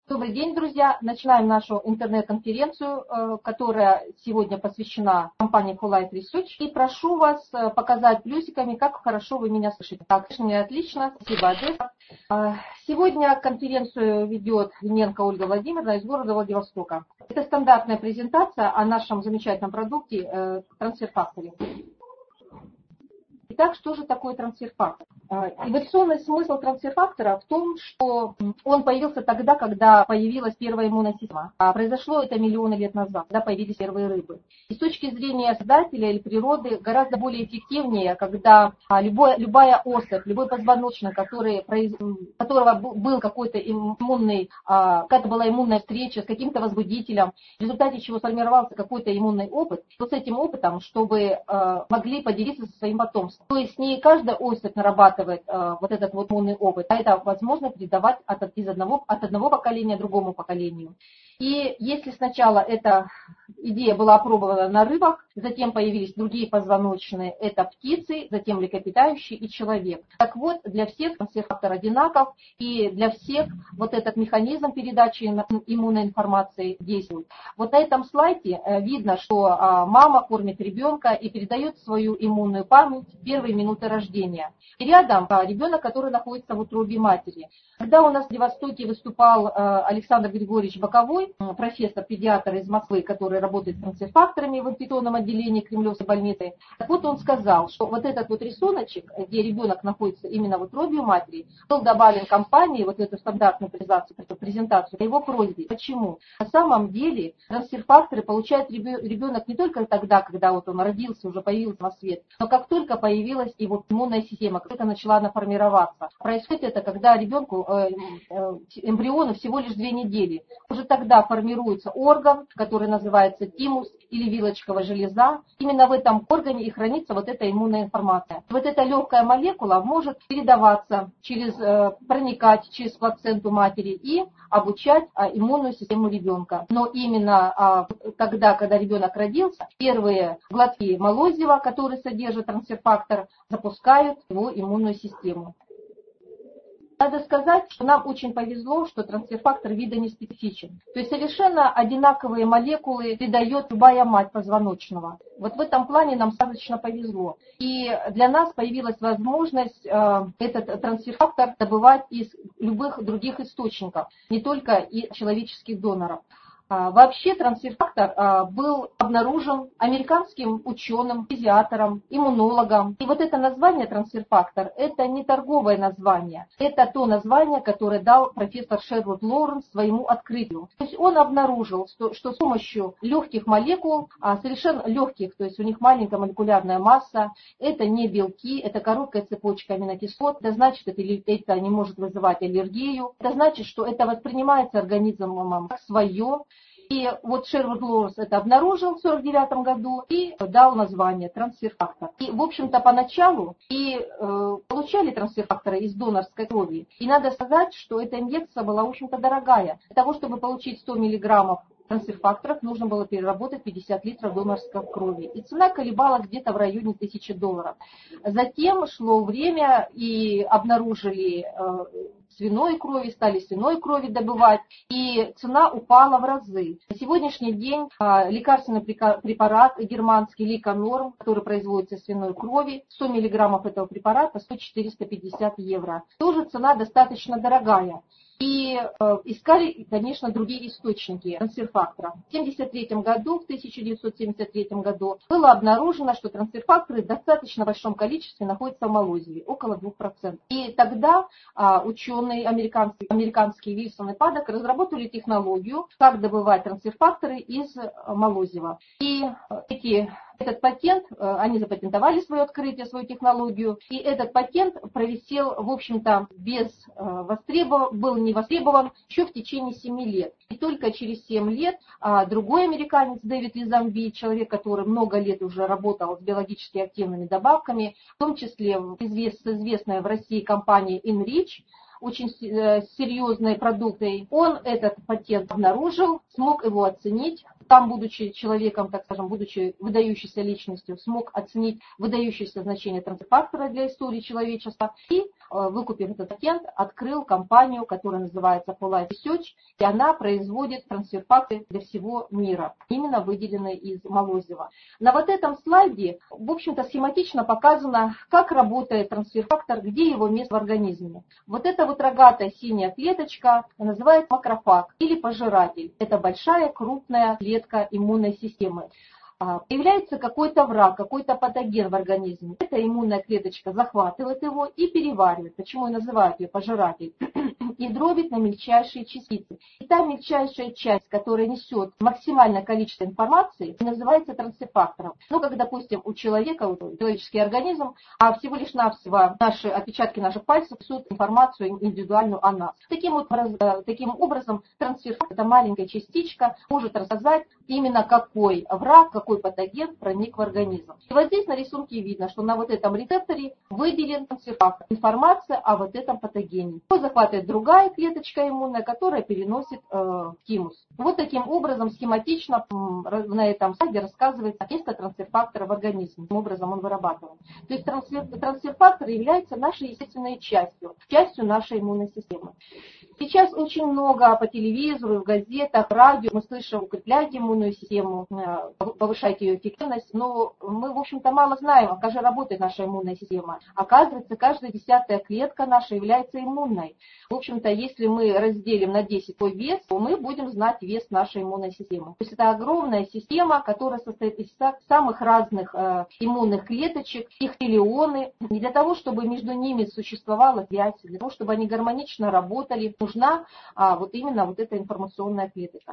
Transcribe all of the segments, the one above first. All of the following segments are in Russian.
Добрый день, друзья! Начинаем нашу интернет-конференцию, которая сегодня посвящена компании Full Life Research. И прошу вас показать плюсиками, как хорошо вы меня слышите. Так, слышно отлично. Спасибо, Одесса. Сегодня конференцию ведет Линенко Ольга Владимировна из города Владивостока. Это стандартная презентация о нашем замечательном продукте Transfer Factory. Итак, что же такое трансфер-фактор? Эволюционный смысл трансфер-фактора в том, что он появился тогда, когда появилась первая иммунная система. Произошло это миллионы лет назад, когда появились первые рыбы. И с точки зрения создателя или природы гораздо более эффективнее, когда любая особь, любой позвоночник, которого был какой-то какая-то была иммунная встреча с каким-то возбудителем, в результате чего сформировался какой-то иммунный опыт, то с этим опытом, чтобы могли поделиться со своим потомством. То есть не каждая особь нарабатывает вот этот вот иммунный опыт, а это возможно передавать от одного поколения другому поколению. И если сначала эта идея была опробована на рыбах, затем появились другие позвоночные, это птицы, затем млекопитающие и человек. Так вот, для всех трансфер-фактор одинаков, и для всех вот этот механизм передачи иммунной информации действует. Вот на этом слайде видно, что мама кормит ребенка и передает свою иммунную память в первые минуты рождения. И рядом ребенок, который находится в утробе матери. Когда у нас в Владивостоке выступал Александр Григорьевич Боковой, профессор-педиатр из Москвы, который работает с трансфер-факторами в инфекционном отделении Кремлевской больницы, так вот он сказал, что вот этот вот рисуночек, где ребенок находится именно в утробе матери, был добавлен компанией вот эту стандартную презентацию по его просьбе. Почему? На самом деле трансфер-факторы получает ребенок не только тогда, когда вот он родился, уже появился на свет, но как только появилась и вот иммунная система, как только начала она формироваться. Происходит это, когда ребенку, эмбриону всего лишь 2 недели. Уже тогда формируется орган, который называется тимус или вилочковая железа. Именно в этом органе и хранится вот эта иммунная информация. Вот эта легкая молекула может передаваться, проникать через плаценту матери и обучать иммунную систему ребенка. Но именно тогда, когда ребенок родился, первые глотки молозива, которые содержат трансфер-фактор, запускают его иммунную систему. Надо сказать, что нам очень повезло, что трансфер-фактор вида не специфичен. То есть совершенно одинаковые молекулы передает любая мать позвоночного. Вот в этом плане нам сказочно повезло. И для нас появилась возможность этот трансфер-фактор добывать из любых других источников, не только из человеческих доноров. Вообще трансфер-фактор был обнаружен американским ученым, физиатором, иммунологом. И вот это название трансфер-фактор, это не торговое название, это то название, которое дал профессор Шервуд Лоуренс своему открытию. То есть он обнаружил, что с помощью легких молекул, совершенно легких, то есть у них маленькая молекулярная масса, это не белки, это короткая цепочка аминокислот, это значит, это не может вызывать аллергию, это значит, что это воспринимается организмом как свое. И вот Шервуд Лоуренс это обнаружил в 1949 году и дал название трансфер-фактор. И, в общем-то, поначалу получали трансфер-факторы из донорской крови. И надо сказать, что эта инъекция была, в общем-то, дорогая. Для того, чтобы получить 100 миллиграммов трансфер-факторов, нужно было переработать 50 литров донорской крови. И цена колебалась где-то в районе $1000. Затем шло время и обнаружили свиной крови, стали свиной крови добывать, и цена упала в разы. На сегодняшний день лекарственный препарат германский Ликонорм, который производится из свиной крови, 100 миллиграммов этого препарата стоит 450 евро. Тоже цена достаточно дорогая. И искали, конечно, другие источники трансфер-фактора. В 1973 году было обнаружено, что трансфер-факторы в достаточно большом количестве находятся в молозиве, около 2%. И тогда ученые американские Вильсон и Паддок разработали технологию, как добывать трансфер-факторы из молозива. И этот патент, они запатентовали свое открытие, свою технологию, и этот патент провисел, в общем-то, был не востребован еще в течение 7 лет. И только через 7 лет другой американец Дэвид Лизамби, человек, который много лет уже работал с биологически активными добавками, в том числе с известной в России компанией Enrich, очень серьезной продукцией, он этот патент обнаружил, смог его оценить. Там, будучи человеком, так скажем, будучи выдающейся личностью, смог оценить выдающееся значение трансфер-фактора для истории человечества и выкупив этот патент, открыл компанию, которая называется Polite Research, и она производит трансфер-факторы для всего мира, именно выделенные из молозива. На вот этом слайде, в общем-то, схематично показано, как работает трансфер-фактор, где его место в организме. Вот эта вот рогатая синяя клеточка называется макрофаг или пожиратель. Это большая крупная клетка иммунной системы. Появляется какой-то враг, какой-то патоген в организме. Эта иммунная клеточка захватывает его и переваривает, почему и называют ее пожиратель, и дробит на мельчайшие частицы. И та мельчайшая часть, которая несет максимальное количество информации, называется трансфер-фактором. Ну, как, допустим, у человека, человеческий организм, всего лишь навсего наши отпечатки наших пальцев несут информацию индивидуальную о нас. Таким образом, трансфер-фактор, эта маленькая частичка, может рассказать именно какой враг, какой патоген проник в организм. И вот здесь на рисунке видно, что на вот этом рецепторе выделен трансфер-фактор, информация о вот этом патогене. Его захватывает другая клеточка иммунная, которая переносит в тимус. Вот таким образом схематично на этом слайде рассказывается место трансфер-фактора в организме, каким образом он вырабатываем. То есть трансфер-фактор является нашей естественной частью нашей иммунной системы. Сейчас очень много по телевизору, в газетах, радио мы слышим: укрепляйте иммунную систему, повышайте ее эффективность, но мы, в общем-то, мало знаем, как же работает наша иммунная система. Оказывается, каждая 10-я клетка наша является иммунной. В общем-то, если мы разделим на 10 свой вес, то мы будем знать вес нашей иммунной системы. То есть это огромная система, которая состоит из самых разных иммунных клеточек, их триллионы. Не для того, чтобы между ними существовала связь, для того, чтобы они гармонично работали, нужна вот именно вот эта информационная клетка.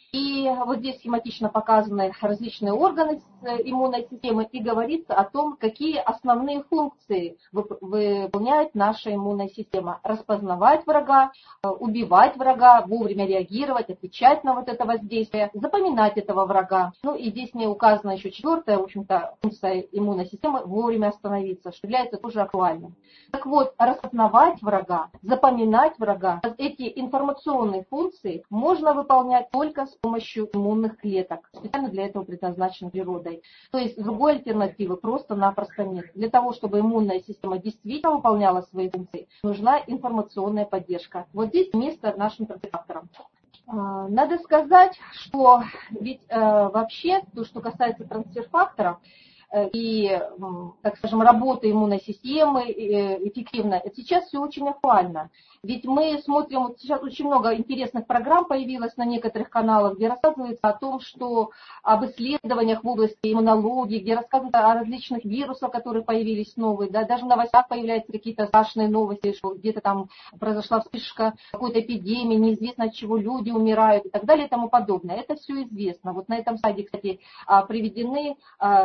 И вот здесь схематично показаны различные органы иммунной системы и говорится о том, какие основные функции выполняет наша иммунная система. Распознавать врага, убивать врага, вовремя реагировать, отвечать на вот это воздействие, запоминать этого врага. Ну и здесь мне указана еще четвертая, в общем-то, функция иммунной системы – вовремя остановиться, что является тоже актуальным. Так вот, распознавать врага, запоминать врага, эти информационные функции можно выполнять только с помощью иммунных клеток, специально для этого предназначенных природой. То есть другой альтернативы просто-напросто нет. Для того, чтобы иммунная система действительно выполняла свои функции, нужна информационная поддержка. Вот здесь место нашим трансфер-факторам. Надо сказать, что ведь вообще то, что касается трансфер-факторов, и, так скажем, работы иммунной системы эффективно, это сейчас все очень актуально. Ведь мы смотрим, вот сейчас очень много интересных программ появилось на некоторых каналах, где рассказывается о том, что об исследованиях в области иммунологии, где рассказывается о различных вирусах, которые появились новые, да, даже в новостях появляются какие-то страшные новости, что где-то там произошла вспышка какой-то эпидемии, неизвестно от чего люди умирают и так далее и тому подобное. Это все известно. Вот на этом слайде, кстати, приведены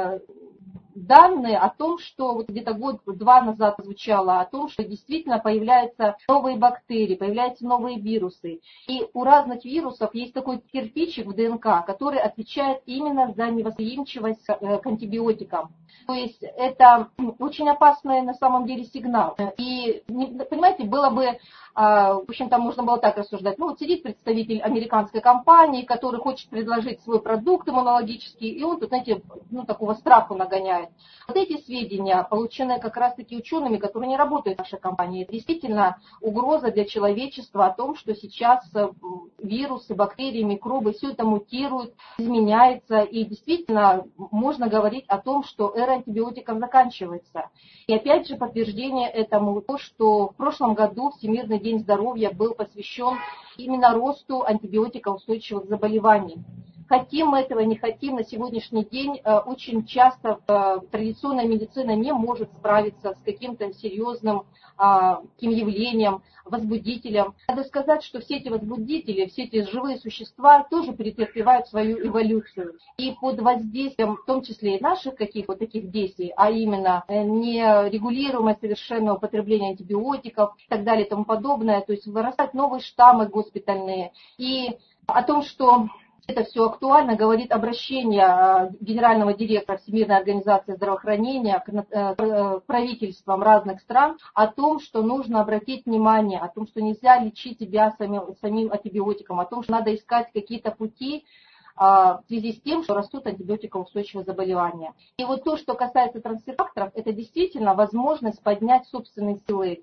данные о том, что вот где-то год-два назад звучало о том, что действительно появляются новые бактерии, появляются новые вирусы. И у разных вирусов есть такой кирпичик в ДНК, который отвечает именно за невосприимчивость к антибиотикам. То есть это очень опасный на самом деле сигнал. И, понимаете, было бы, в общем-то, можно было так рассуждать. Ну, вот сидит представитель американской компании, который хочет предложить свой продукт иммунологический, и он тут, знаете, такого страха нагоняет. Вот эти сведения, полученные как раз-таки учеными, которые не работают в нашей компании, это действительно угроза для человечества о том, что сейчас вирусы, бактерии, микробы, все это мутирует, изменяется, и действительно можно говорить о том, что эра антибиотиков заканчивается. И опять же подтверждение этому то, что в прошлом году Всемирный день здоровья был посвящен именно росту антибиотикоустойчивых заболеваний. Хотим мы этого, не хотим, на сегодняшний день очень часто традиционная медицина не может справиться с каким-то серьезным таким явлением, возбудителем. Надо сказать, что все эти возбудители, все эти живые существа тоже претерпевают свою эволюцию. И под воздействием, в том числе и наших каких-то таких действий, а именно нерегулируемое совершенно употребление антибиотиков и так далее и тому подобное, то есть вырастают новые штаммы госпитальные. И о том, что это все актуально, говорит обращение генерального директора Всемирной организации здравоохранения к правительствам разных стран о том, что нужно обратить внимание, о том, что нельзя лечить себя самим антибиотиком, о том, что надо искать какие-то пути в связи с тем, что растут антибиотикоустойчивые заболевания. И вот то, что касается трансфер-факторов, это действительно возможность поднять собственные силы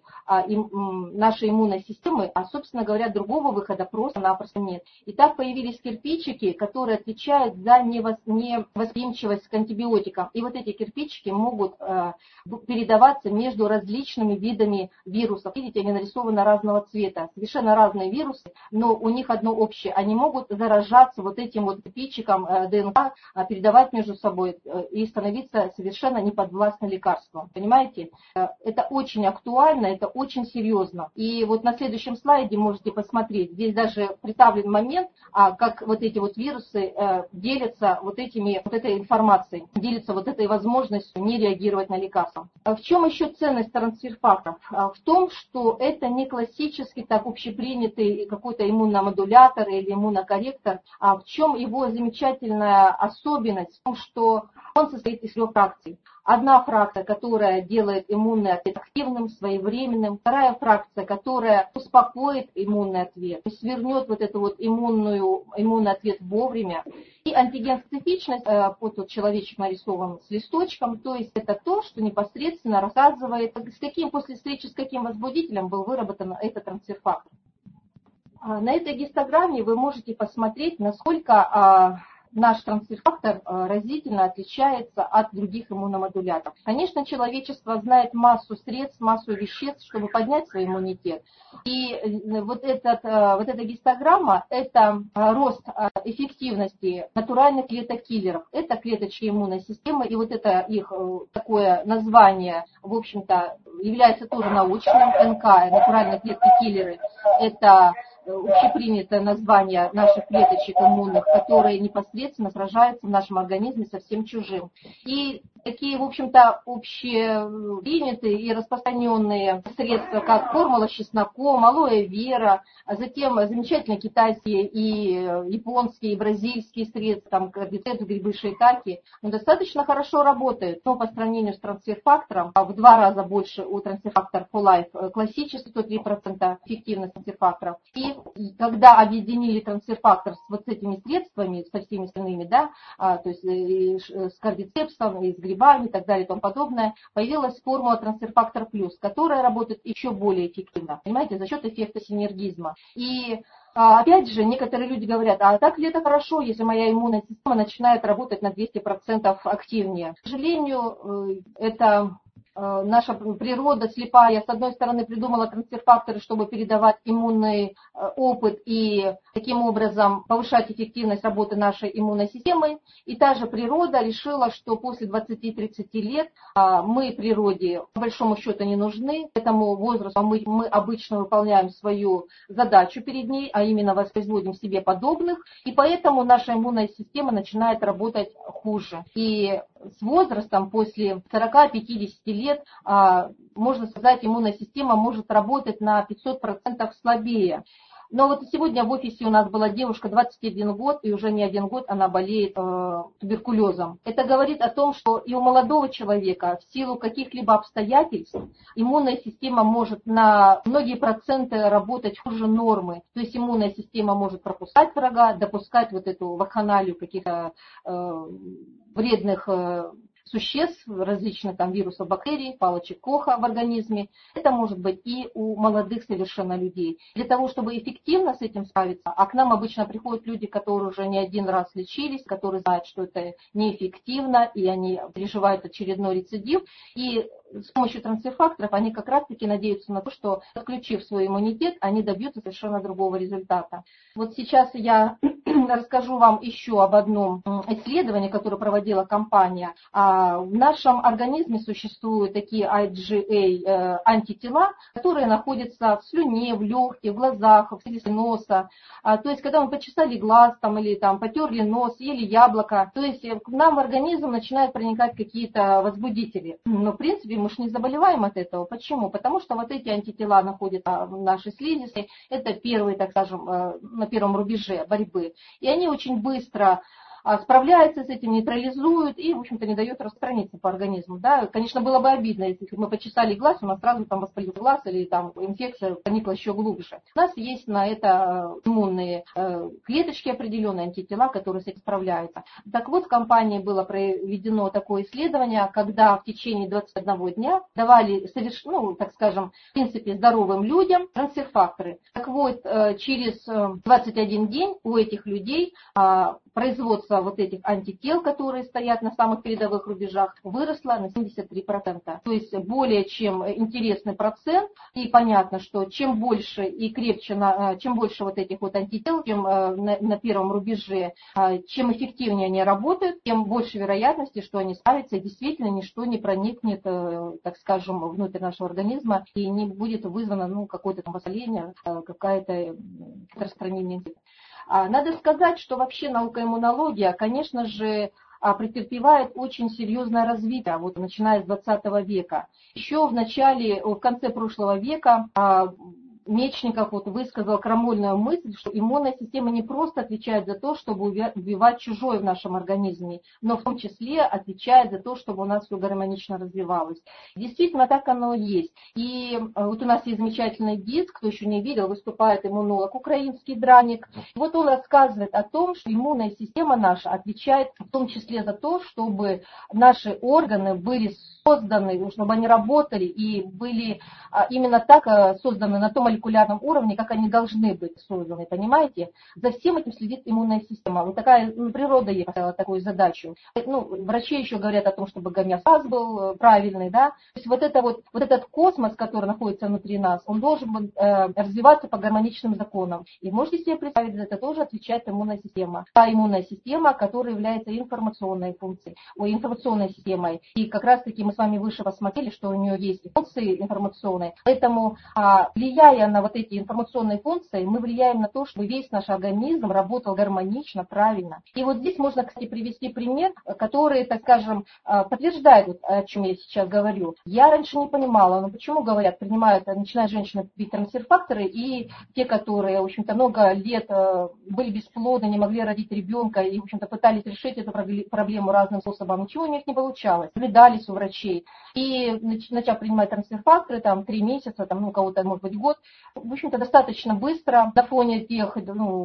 нашей иммунной системы, а, собственно говоря, другого выхода просто-напросто нет. И так появились кирпичики, которые отвечают за невосприимчивость к антибиотикам. И вот эти кирпичики могут передаваться между различными видами вирусов. Видите, они нарисованы разного цвета, совершенно разные вирусы, но у них одно общее. Они могут заражаться вот этим вот кирпичиком ДНК, передавать между собой и становиться совершенно неподвластны лекарствам. Понимаете? Это очень актуально, это очень серьезно. И вот на следующем слайде можете посмотреть, здесь даже представлен момент, как вот эти вот вирусы делятся вот этой информацией, делятся вот этой возможностью не реагировать на лекарства. В чем еще ценность трансфер-факторов? В том, что это не классический так общепринятый какой-то иммуномодулятор или иммунокорректор, а в чем его замечательная особенность? В том, что он состоит из 3 фракций. Одна фракция, которая делает иммунный ответ активным, своевременным. Вторая фракция, которая успокоит иммунный ответ, то есть вернет вот эту вот иммунный ответ вовремя. И антиген-специфичность, вот тут человечек нарисован с листочком, то есть это то, что непосредственно рассказывает, после встречи с каким возбудителем был выработан этот трансфер-фактор. На этой гистограмме вы можете посмотреть, насколько наш трансфер-фактор разительно отличается от других иммуномодуляторов. Конечно, человечество знает массу средств, массу веществ, чтобы поднять свой иммунитет. И вот эта гистограмма – это рост эффективности натуральных клеток-киллеров. Это клеточки иммунной системы, и вот это их такое название, в общем-то, является тоже научным. НК, натуральные клетки-киллеры – это общепринятое название наших клеточек иммунных, которые непосредственно сражаются в нашем организме со всем чужим. И такие, в общем-то, общепринятые и распространенные средства, как формула с чесноком, алоэ вера, а затем замечательные китайские и японские, и бразильские средства, там, кардицепс, грибы шиитаке, достаточно хорошо работают, но по сравнению с трансфер-фактором в 2 раза больше у трансфер-фактора For Life классический, 103% эффективность трансфер-факторов. И когда объединили трансфер-фактор с вот этими средствами, со всеми остальными, да, то есть и с кардицепсом, и с грибами и так далее и тому подобное, появилась формула трансфер-фактор плюс, которая работает еще более эффективно, понимаете, за счет эффекта синергизма. И опять же, некоторые люди говорят, а так ли это хорошо, если моя иммунная система начинает работать на 200% активнее? К сожалению, это наша природа слепая, с одной стороны, придумала трансфер-факторы, чтобы передавать иммунный опыт и таким образом повышать эффективность работы нашей иммунной системы. И та же природа решила, что после 20-30 лет мы природе по большому счету не нужны. К этому возрасту мы обычно выполняем свою задачу перед ней, а именно воспроизводим себе подобных. И поэтому наша иммунная система начинает работать хуже. И с возрастом, после 40-50 лет, можно сказать, иммунная система может работать на 500% слабее. Но вот сегодня в офисе у нас была девушка, 21 год, и уже не 1 год она болеет туберкулезом. Это говорит о том, что и у молодого человека в силу каких-либо обстоятельств иммунная система может на многие проценты работать хуже нормы. То есть иммунная система может пропускать врага, допускать вот эту вакханалию каких-то вредных существ, различных там вирусов, бактерий, палочек Коха в организме. Это может быть и у молодых совершенно людей. Для того, чтобы эффективно с этим справиться, а к нам обычно приходят люди, которые уже не 1 раз лечились, которые знают, что это неэффективно, и они переживают очередной рецидив. И с помощью трансфер-факторов они как раз-таки надеются на то, что, отключив свой иммунитет, они добьются совершенно другого результата. Вот сейчас я расскажу вам еще об одном исследовании, которое проводила компания. В нашем организме существуют такие IgA антитела, которые находятся в слюне, в легких, в глазах, в слизи носа. То есть, когда мы почесали глаз там, или там, потерли нос, ели яблоко, то есть к нам в организм начинают проникать какие-то возбудители. Но в принципе мы же не заболеваем от этого. Почему? Потому что вот эти антитела находятся в нашей слизистой. Это первые, так скажем, на первом рубеже борьбы. И они очень быстро справляется с этим, нейтрализует и, в общем-то, не дает распространиться по организму. Да? Конечно, было бы обидно, если мы почесали глаз, у нас сразу там воспалился глаз или там инфекция проникла еще глубже. У нас есть на это иммунные клеточки определенные, антитела, которые с этим справляются. Так вот, в компании было проведено такое исследование, когда в течение 21 дня давали, так скажем, в принципе, здоровым людям трансфер-факторы. Так вот, через 21 день у этих людей производство вот этих антител, которые стоят на самых передовых рубежах, выросло на 73%. То есть более чем интересный процент. И понятно, что чем больше и крепче, чем больше вот этих вот антител, чем на первом рубеже, чем эффективнее они работают, тем больше вероятности, что они справятся, и действительно ничто не проникнет, так скажем, внутрь нашего организма и не будет вызвано какое-то там воспаление, какое-то распространение. Надо сказать, что вообще наука иммунология, конечно же, претерпевает очень серьезное развитие, вот начиная с 20 века. Еще в конце прошлого века Мечников высказал крамольную мысль, что иммунная система не просто отвечает за то, чтобы убивать чужое в нашем организме, но в том числе отвечает за то, чтобы у нас все гармонично развивалось. Действительно, так оно и есть. И вот у нас есть замечательный гид, кто еще не видел, выступает иммунолог, украинский Драник. Вот он рассказывает о том, что иммунная система наша отвечает в том числе за то, чтобы наши органы были созданы, чтобы они работали и были именно так созданы на том молекулярном уровне, как они должны быть созданы, понимаете? За всем этим следит иммунная система. Вот такая природа ей поставила такую задачу. Врачи еще говорят о том, чтобы гомеостаз был правильный, да? То есть вот этот космос, который находится внутри нас, он должен развиваться по гармоничным законам. И можете себе представить, за это тоже отвечает иммунная система. Та иммунная система, которая является информационной функцией, информационной системой. И как раз таки мы с вами выше посмотрели, что у нее есть функции информационные. Поэтому, влияя на вот эти информационные функции, мы влияем на то, чтобы весь наш организм работал гармонично, правильно. И вот здесь можно, кстати, привести пример, который, так скажем, подтверждает, о чем я сейчас говорю. Я раньше не понимала, но почему, говорят, начинают женщины пить трансфер-факторы, и те, которые, в общем-то, много лет были бесплодны, не могли родить ребенка, и, в общем-то, пытались решить эту проблему разным способом, ничего у них не получалось. Наблюдались у врачей. И начав принимать трансфер-факторы, 3 месяца, у кого-то, может быть, год, в общем-то, достаточно быстро, на фоне тех,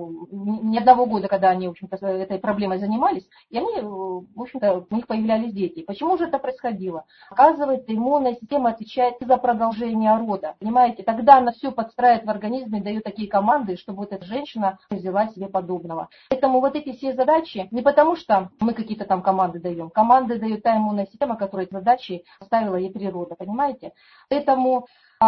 не одного года, когда они, в общем-то, этой проблемой занимались, и они, в общем-то, у них появлялись дети. Почему же это происходило? Оказывается, иммунная система отвечает за продолжение рода. Понимаете, тогда она все подстраивает в организме, дает такие команды, чтобы вот эта женщина взяла себе подобного. Поэтому вот эти все задачи, не потому что мы какие-то там команды даем, команды дает та иммунная система, которая эти задачи поставила ей природа, понимаете? Поэтому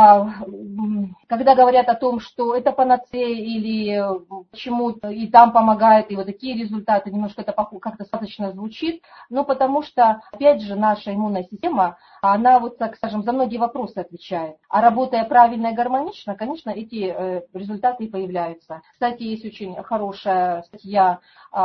когда говорят о том, что это панацея или почему и там помогает, и вот такие результаты, немножко это как-то достаточно звучит, но потому что, опять же, наша иммунная система, она, так скажем, за многие вопросы отвечает. А работая правильно и гармонично, конечно, эти результаты и появляются. Кстати, есть очень хорошая статья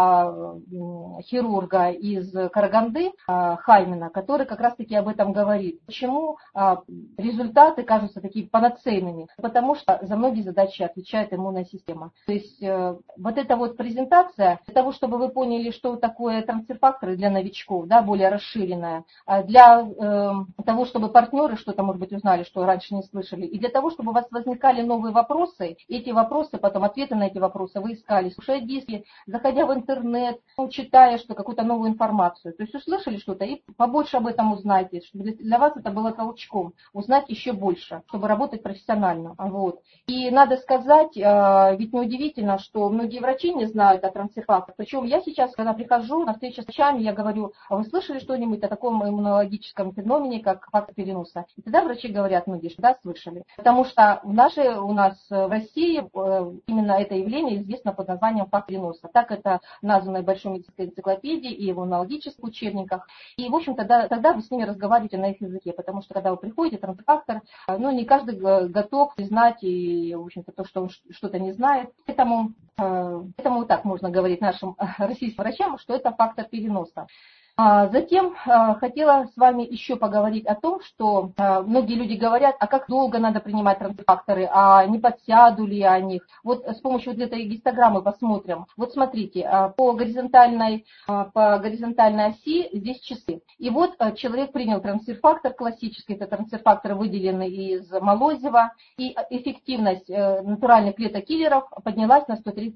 хирурга из Караганды, Хаймена, который как раз-таки об этом говорит. Почему результаты кажутся такими панацейными? Потому что за многие задачи отвечает иммунная система. То есть вот эта вот презентация, для того, чтобы вы поняли, что такое трансфер-факторы для новичков, да, более расширенная, для того, чтобы партнеры что-то, может быть, узнали, что раньше не слышали, и для того, чтобы у вас возникали новые вопросы, эти вопросы, потом ответы на эти вопросы вы искали, слушая диски, заходя в интернет, читая какую-то новую информацию. То есть услышали что-то и побольше об этом узнаете, чтобы для вас это было толчком, узнать еще больше, чтобы работать профессионально. Вот. И надо сказать, ведь неудивительно, что многие врачи не знают о трансфер-факторах. Причем я сейчас, когда прихожу на встречу с врачами, я говорю, а вы слышали что-нибудь о таком иммунологическом феномене, как фактор переноса? И тогда врачи говорят, многие, что да, слышали. Потому что у нас в России именно это явление известно под названием фактор переноса. Так это названо в Большой медицинской энциклопедии и в иммунологических учебниках. И, в общем-то, тогда вы с ними разговариваете на их языке, потому что, когда вы приходите, трансфер-фактор, не каждый готов признать и, в общем-то, то, что он что-то не знает. Поэтому так можно говорить нашим российским врачам, что это фактор переноса. Затем хотела с вами еще поговорить о том, что многие люди говорят, а как долго надо принимать трансфакторы, а не подсяду ли я о них. Вот с помощью вот этой гистограммы посмотрим. Вот смотрите, по горизонтальной оси здесь часы. И вот человек принял трансфер-фактор классический, это трансфер-фактор, выделенный из Молозева, и эффективность натуральных клеток-киллеров поднялась на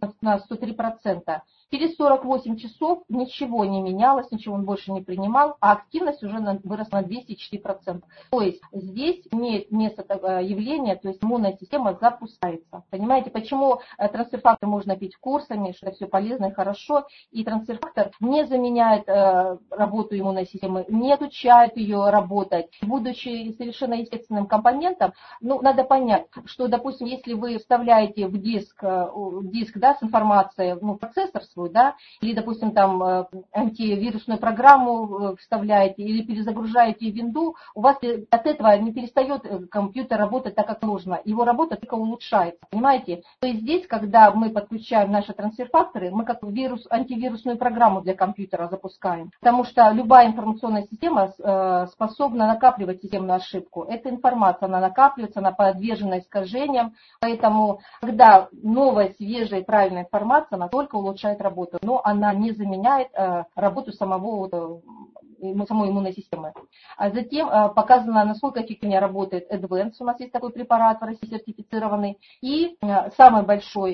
103%. Через 48 часов ничего не менялось, ничего он больше не принимал, а активность уже выросла на 204%. То есть здесь имеет место явление, то есть иммунная система запускается. Понимаете, почему трансфер-фактор можно пить курсами, что это все полезно и хорошо, и трансфер-фактор не заменяет работу иммунной системы, не отучает ее работать. Будучи совершенно естественным компонентом, надо понять, что, допустим, если вы вставляете в диск да, с информацией, процессор свой, да, или, допустим, там антивирусную программу вставляете или перезагружаете винду, у вас от этого не перестает компьютер работать так, как нужно. Его работа только улучшается, понимаете? То есть здесь, когда мы подключаем наши трансфер-факторы, мы как антивирусную программу для компьютера запускаем, потому что любая информационная система способна накапливать системную ошибку. Эта информация, она накапливается, она подвержена искажениям, поэтому, когда новая, свежая и правильная информация, она только улучшает работу, но она не заменяет работу самой иммунной системы. А затем показано, насколько эффективнее работает Advance. У нас есть такой препарат в России сертифицированный. И самый большой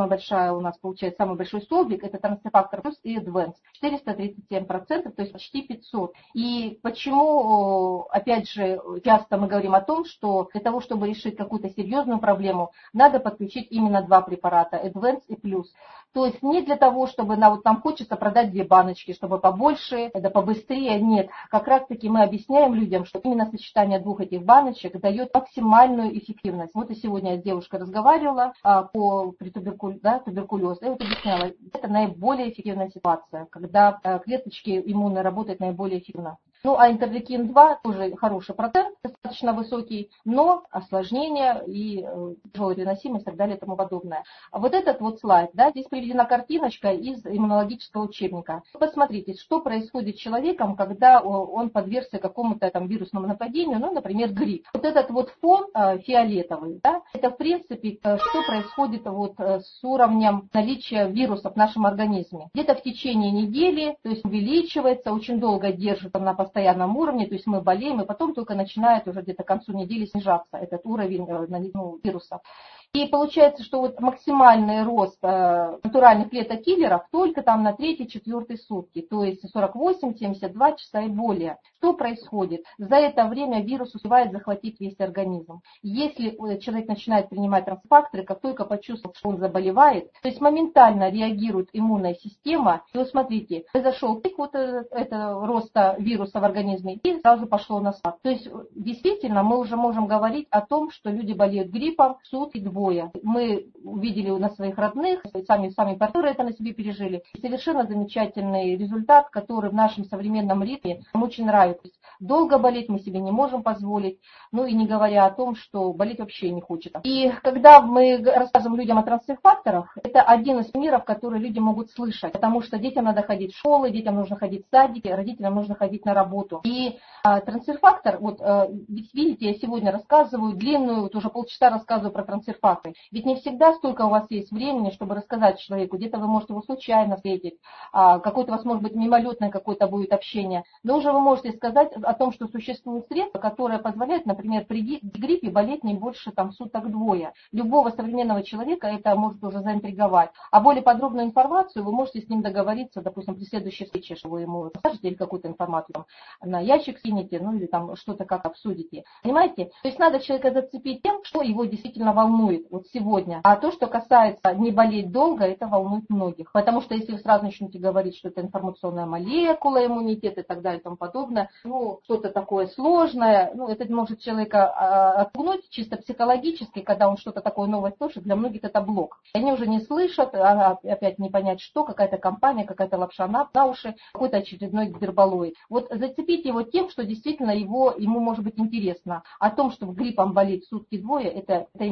столбик – это трансфер-фактор плюс и Advance. 437%, то есть почти 500. И почему, опять же, часто мы говорим о том, что для того, чтобы решить какую-то серьезную проблему, надо подключить именно два препарата – Advance и плюс. То есть не для того, чтобы нам хочется продать 2 баночки, чтобы побольше, да побыстрее. Нет, как раз таки мы объясняем людям, что именно сочетание 2 этих баночек дает максимальную эффективность. Вот и сегодня я с девушкой разговаривала при туберкулез, я вот объясняла, это наиболее эффективная ситуация, когда клеточки иммунные работают наиболее эффективно. А интерлейкин-2 тоже хороший процент, достаточно высокий, но осложнения и тяжелая переносимость и так далее и тому подобное. Вот этот вот слайд, да, здесь приведена картиночка из иммунологического учебника. Посмотрите, что происходит с человеком, когда он подвергся какому-то вирусному нападению, например, грипп. Вот этот вот фон фиолетовый, да, это в принципе, что происходит с уровнем наличия вируса в нашем организме. Где-то в течение недели, то есть увеличивается, очень долго держит он на постоянном уровне, то есть мы болеем, и потом только начинает уже где-то к концу недели снижаться этот уровень вируса. И получается, что максимальный рост натуральных клеток-киллеров только на 3-4 сутки, то есть 48-72 часа и более. Что происходит? За это время вирус успевает захватить весь организм. Если человек начинает принимать трансфакторы, как только почувствовал, что он заболевает, то есть моментально реагирует иммунная система. И вот смотрите, произошел пик роста вируса в организме, и сразу пошло на спад. То есть действительно мы уже можем говорить о том, что люди болеют гриппом сутки двое. Мы увидели на своих родных, сами партнеры это на себе пережили. И совершенно замечательный результат, который в нашем современном ритме нам очень нравится. Долго болеть мы себе не можем позволить, и не говоря о том, что болеть вообще не хочется. И когда мы рассказываем людям о трансфер-факторах, это один из примеров, которые люди могут слышать, потому что детям надо ходить в школы, детям нужно ходить в садики, родителям нужно ходить на работу. И трансфер-фактор, ведь видите, я сегодня рассказываю длинную, уже полчаса рассказываю про трансфер-фактор. Ведь не всегда столько у вас есть времени, чтобы рассказать человеку. Где-то вы можете его случайно встретить, какое-то у вас может быть мимолетное какое-то будет общение. Но уже вы можете сказать о том, что существуют средства, которые позволяют, например, при гриппе болеть не больше суток двое. Любого современного человека это может уже заинтриговать. А более подробную информацию вы можете с ним договориться, допустим, при следующей встрече, что вы ему скажете или какую-то информацию на ящик скинете, или что-то как обсудите. Понимаете? То есть надо человека зацепить тем, что его действительно волнует сегодня. А то, что касается не болеть долго, это волнует многих. Потому что если вы сразу начнете говорить, что это информационная молекула, иммунитет и так далее и тому подобное, что-то такое сложное, это может человека отпугнуть чисто психологически, когда он что-то такое новое слышит, для многих это блок. Они уже не слышат, опять не понять что, какая-то компания, какая-то лапша на уши, какой-то очередной гербалоид. Зацепить его тем, что действительно ему может быть интересно. О том, что гриппом болеть сутки двое, это интересно,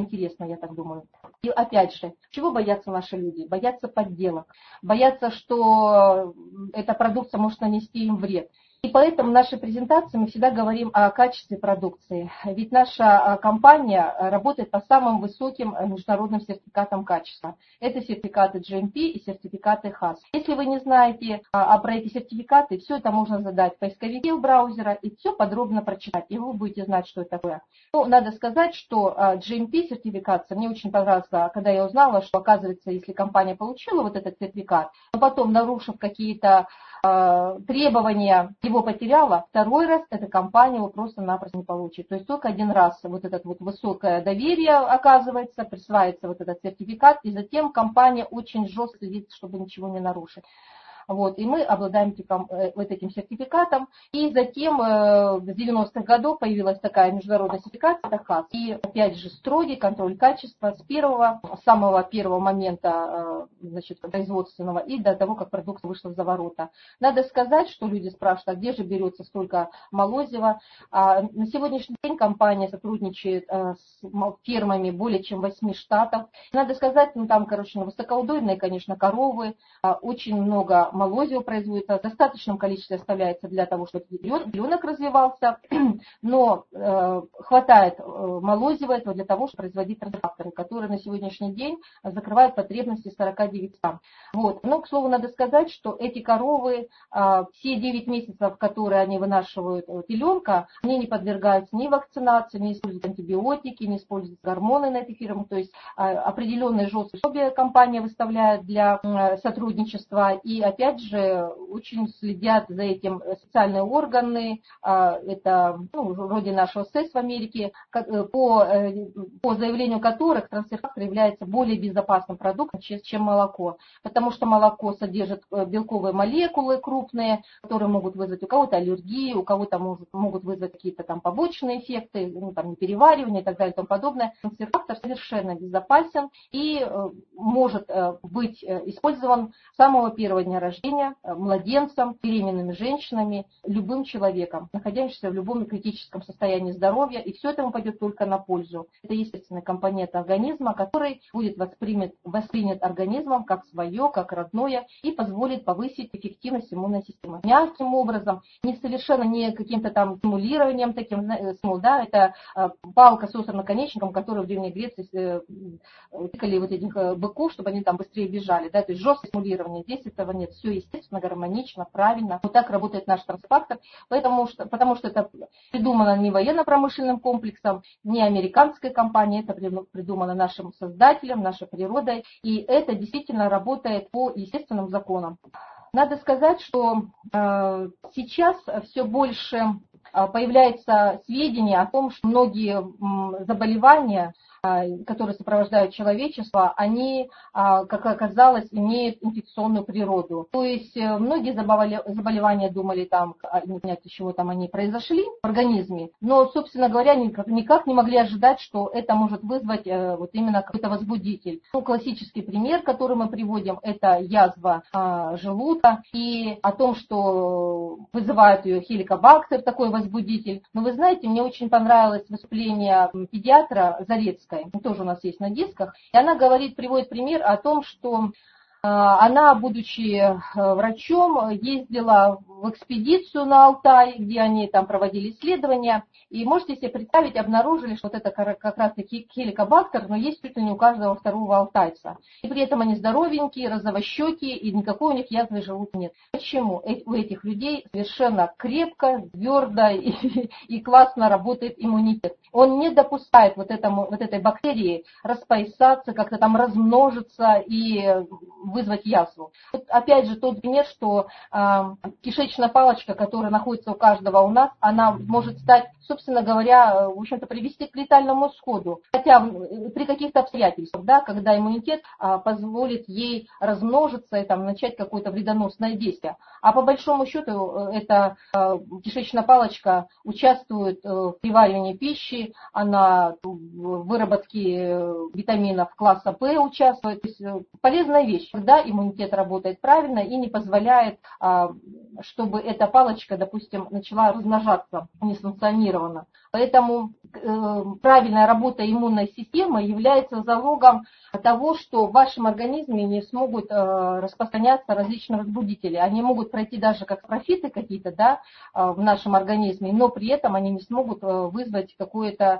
я так думаю. И опять же, чего боятся наши люди? Боятся подделок, боятся, что эта продукция может нанести им вред. И поэтому в нашей презентации мы всегда говорим о качестве продукции. Ведь наша компания работает по самым высоким международным сертификатам качества. Это сертификаты GMP и сертификаты HACCP. Если вы не знаете про эти сертификаты, все это можно задать в поисковике у браузера и все подробно прочитать, и вы будете знать, что это такое. Но надо сказать, что GMP сертификация мне очень понравилась, когда я узнала, что, оказывается, если компания получила вот этот сертификат, но потом, нарушив какие-то требования, его потеряла, второй раз эта компания его просто-напросто не получит. То есть только один раз вот это вот высокое доверие оказывается, присваивается вот этот сертификат, и затем компания очень жестко следит, чтобы ничего не нарушить. Вот, и мы обладаем вот этим сертификатом. И затем в 90-х годах появилась такая международная сертификация, это HACCP. И опять же строгий контроль качества с самого первого момента, значит, производственного и до того, как продукция вышла за ворота. Надо сказать, что люди спрашивают, а где же берется столько молозива. На сегодняшний день компания сотрудничает с фермами более чем в 8 штатах. Надо сказать, там, высокоудойные, конечно, коровы, очень много молозива производится, в достаточном количестве оставляется для того, чтобы теленок развивался, но хватает молозива этого для того, чтобы производить трансфакторы, которые на сегодняшний день закрывают потребности 49 стран. Вот. Но, к слову, надо сказать, что эти коровы, все 9 месяцев, которые они вынашивают теленка, они не подвергаются ни вакцинации, не используют антибиотики, не используют гормоны на этих фермах, то есть определенные жесткие условия компания выставляет для сотрудничества, и опять же очень следят за этим специальные органы, это вроде нашего СЭС в Америке, по заявлению которых трансфер-фактор является более безопасным продуктом, чем молоко, потому что молоко содержит белковые молекулы крупные, которые могут вызвать у кого-то аллергию, у кого-то могут вызвать какие-то там побочные эффекты, непереваривание и так далее и тому подобное. Трансфер-фактор совершенно безопасен и может быть использован с самого первого дня рождения младенцем, беременными женщинами, любым человеком, находящимся в любом критическом состоянии здоровья, и все это ему пойдет только на пользу. Это естественный компонент организма, который будет воспринят организмом как свое, как родное, и позволит повысить эффективность иммунной системы. Мягким образом, совершенно не каким-то там стимулированием таким, да, это палка с острым наконечником, которую в Древней Греции тыкали вот этих быков, чтобы они там быстрее бежали, да, то есть жесткое стимулирование. Здесь этого нет. Все естественно, гармонично, правильно. Вот так работает наш трансфактор, потому что это придумано не военно-промышленным комплексом, не американской компанией, это придумано нашим создателем, нашей природой, и это действительно работает по естественным законам. Надо сказать, что сейчас все больше появляется сведения о том, что многие заболевания, которые сопровождают человечество, они, как оказалось, имеют инфекционную природу. То есть многие заболевания думали, не понять, из чего там они произошли в организме, но, собственно говоря, никак не могли ожидать, что это может вызвать вот именно какой-то возбудитель. Классический пример, который мы приводим, это язва желудка, и о том, что вызывает ее хеликобактер, такой возбудитель. Но вы знаете, мне очень понравилось выступление педиатра Зарецкой, тоже у нас есть на дисках, и она приводит пример о том, что она, будучи врачом, ездила в экспедицию на Алтай, где они там проводили исследования, и можете себе представить, обнаружили, что вот это как раз-таки хеликобактер, но есть чуть ли не у каждого второго алтайца. И при этом они здоровенькие, розовощекие, и никакой у них язвы желудка нет. Почему? У этих людей совершенно крепко, твердо и классно работает иммунитет. Он не допускает вот этой бактерии распоясаться, как-то там размножиться и вызвать язву. Вот опять же тот пример, что кишечная палочка, которая находится у каждого у нас, она может стать, собственно говоря, в общем-то, привести к летальному исходу. Хотя при каких-то обстоятельствах, да, когда иммунитет позволит ей размножиться и там, начать какое-то вредоносное действие. А по большому счету эта кишечная палочка участвует в переваривании пищи, она в выработке витаминов класса В участвует. То есть полезная вещь, когда иммунитет работает правильно и не позволяет чтобы эта палочка, допустим, начала размножаться несанкционированно. Поэтому правильная работа иммунной системы является залогом того, что в вашем организме не смогут распространяться различные возбудители. Они могут пройти даже как профиты какие-то, да, в нашем организме, но при этом они не смогут вызвать какую-то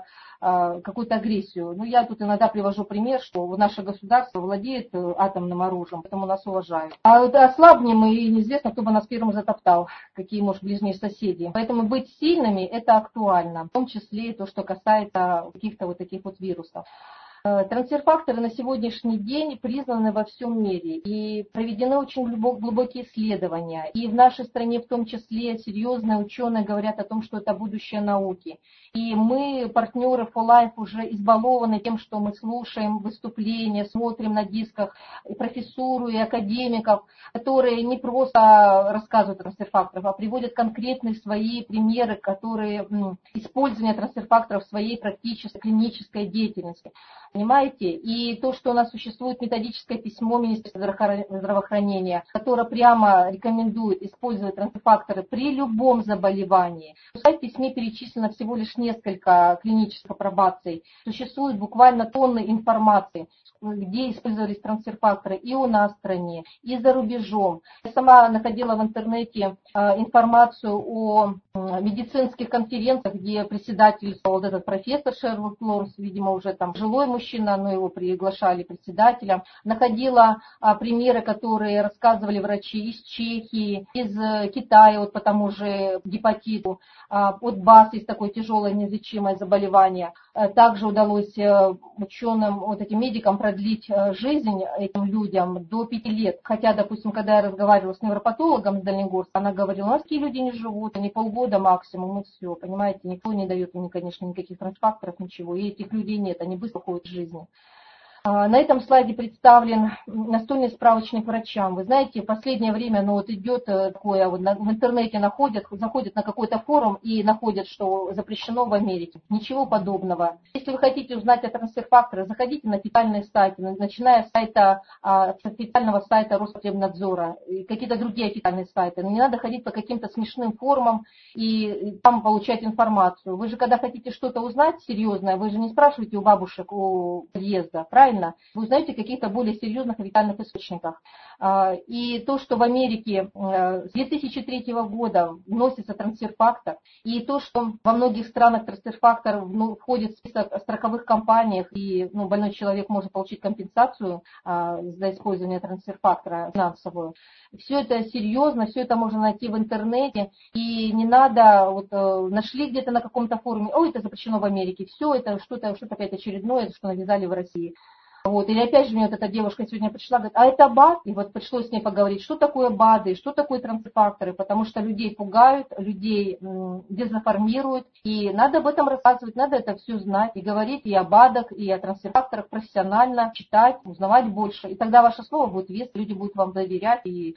агрессию. Ну, я тут иногда привожу пример, что наше государство владеет атомным оружием, поэтому нас уважают. А ослабнем, и неизвестно, кто бы нас первым затоптал, какие, может, ближние соседи. Поэтому быть сильными – это актуально, в том числе и то, что касается каких-то вот таких вот вирусов. Трансфер-факторы на сегодняшний день признаны во всем мире и проведены очень глубокие исследования. И в нашей стране в том числе серьезные ученые говорят о том, что это будущее науки. И мы, партнеры For Life, уже избалованы тем, что мы слушаем выступления, смотрим на дисках и профессуру, и академиков, которые не просто рассказывают о трансфер-факторах, а приводят конкретные свои примеры, которые использование трансфер-факторов в своей практической клинической деятельности. Понимаете? И то, что у нас существует методическое письмо Министерства здравоохранения, которое прямо рекомендует использовать трансфер-факторы при любом заболевании. Пускай в письме перечислено всего лишь несколько клинических апробаций. Существует буквально тонны информации, где использовались трансфер-факторы и у нас в стране, и за рубежом. Я сама находила в интернете информацию о медицинских конференциях, где председательствовал вот этот профессор Шерлок Лоренс, видимо, уже там жилой мужчина, но его приглашали председателем. Находила примеры, которые рассказывали врачи из Чехии, из Китая, вот по тому же гепатиту, от БАС, есть такое тяжелое неизлечимое заболевание. Также удалось ученым, вот этим медикам продлить жизнь этим людям до 5 лет. Хотя, допустим, когда я разговаривала с невропатологом из Дальнегорска, она говорила, у нас такие люди не живут, они полгода максимум, и все, понимаете, никто не дает им, конечно, никаких трансфакторов, ничего, и этих людей нет, они быстро ходят в жизни. На этом слайде представлен настольный справочник врачам. Вы знаете, в последнее время идет такое, в интернете заходят на какой-то форум и находят, что запрещено в Америке. Ничего подобного. Если вы хотите узнать о трансфер-факторах, заходите на официальные сайты, начиная с официального сайта Роспотребнадзора и какие-то другие официальные сайты. Но не надо ходить по каким-то смешным форумам и там получать информацию. Вы же, когда хотите что-то узнать серьезное, вы же не спрашиваете у бабушек у подъезда, правильно? Вы узнаете в каких-то более серьезных официальных источниках. И то, что в Америке с 2003 года вносится трансфер-фактор, и то, что во многих странах трансфер-фактор входит в список страховых компаний, и больной человек может получить компенсацию за использование трансфер-фактора финансовую. Все это серьезно, все это можно найти в интернете, и не надо, нашли где-то на каком-то форуме, это запрещено в Америке, все это что-то опять очередное, что навязали в России. Или опять же мне эта девушка сегодня пришла, говорит, а это БАД? И пришлось с ней поговорить, что такое БАДы, что такое трансфер-факторы, потому что людей пугают, людей дезинформируют, и надо об этом рассказывать, надо это все знать, и говорить и о БАДах, и о трансфер-факторах профессионально, читать, узнавать больше, и тогда ваше слово будет вес, люди будут вам доверять и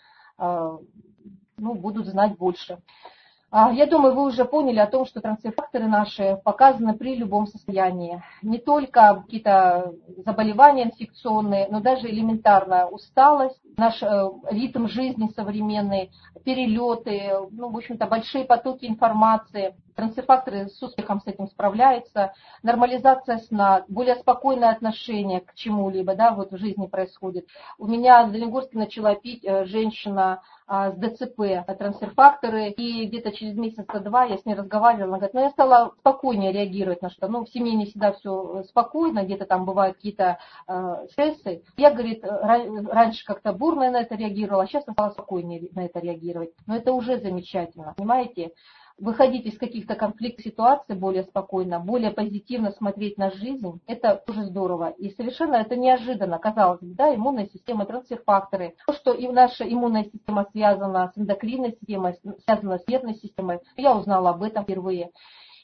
будут знать больше. Я думаю, вы уже поняли о том, что трансфер-факторы наши показаны при любом состоянии. Не только какие-то заболевания инфекционные, но даже элементарная усталость, наш ритм жизни современный, перелеты, в общем-то, большие потоки информации. Трансфер-факторы с успехом с этим справляются. Нормализация сна, более спокойное отношение к чему-либо, в жизни происходит. У меня в Дальнегорске начала пить женщина с ДЦП, трансфер-факторы, и где-то через месяца-два я с ней разговаривала, она говорит, я стала спокойнее реагировать на что-то, в семье не всегда все спокойно, где-то там бывают какие-то стрессы. Я, говорит, раньше как-то бурно на это реагировала, а сейчас я стала спокойнее на это реагировать. Но это уже замечательно, понимаете? Выходить из каких-то конфликтных ситуаций более спокойно, более позитивно смотреть на жизнь, это тоже здорово. И совершенно это неожиданно, казалось бы, иммунная система, трансфер-факторы. То, что и наша иммунная система связана с эндокринной системой, связана с нервной системой, я узнала об этом впервые.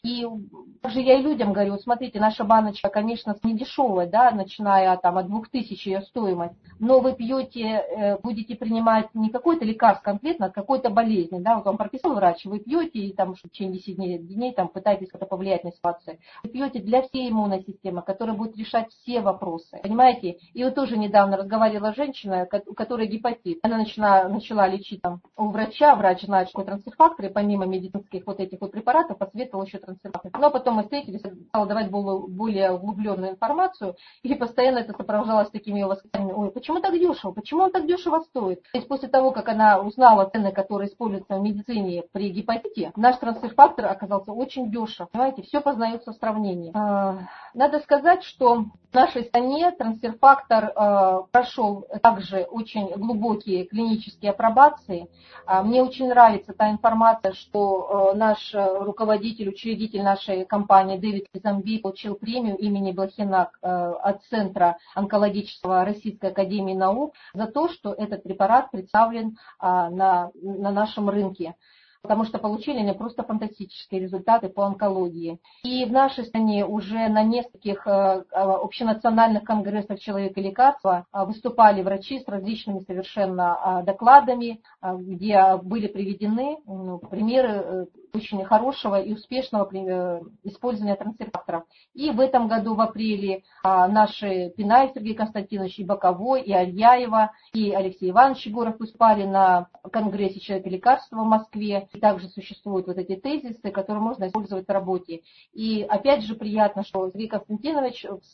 И также я и людям говорю, смотрите, наша баночка, конечно, не дешевая, да, начиная там, от 2000 ее стоимость, но вы пьете, будете принимать не какое-то лекарство конкретно, а от какой-то болезни, да, вот вам прописал врач, вы пьете и там в течение 10 дней там, пытаетесь как-то повлиять на ситуацию. Вы пьете для всей иммунной системы, которая будет решать все вопросы, понимаете? И вот тоже недавно разговаривала женщина, у которой гепатит, она начала лечить там у врача, врач знает, что трансфер-факторы, помимо медицинских вот этих вот препаратов, посоветовал еще трансфер-факторы. Но потом мы встретились, стала давать более углубленную информацию, и постоянно это сопровождалось такими ее восклицаниями: ой, почему так дешево, почему он так дешево стоит? То есть после того, как она узнала цены, которые используются в медицине при гепатите, наш трансфер-фактор оказался очень дешев. Понимаете, все познается в сравнении. Надо сказать, что в нашей стране трансфер-фактор прошел также очень глубокие клинические апробации. Мне очень нравится та информация, что наш руководитель, учредитель нашей компании Дэвид Замби получил премию имени Блохина от Центра онкологического Российской академии наук за то, что этот препарат представлен на нашем рынке. Потому что получили они просто фантастические результаты по онкологии. И в нашей стране уже на нескольких общенациональных конгрессах «Человек и лекарства» выступали врачи с различными совершенно докладами, где были приведены примеры очень хорошего и успешного использования трансфер-факторов. И в этом году, в апреле, наши Пинаев Сергей Константинович, и Боковой, и Альяева, и Алексей Иванович Егоров выступали на конгрессе «Человек и лекарства» в Москве. И также существуют вот эти тезисы, которые можно использовать в работе. И опять же приятно, что Сергей Константинович в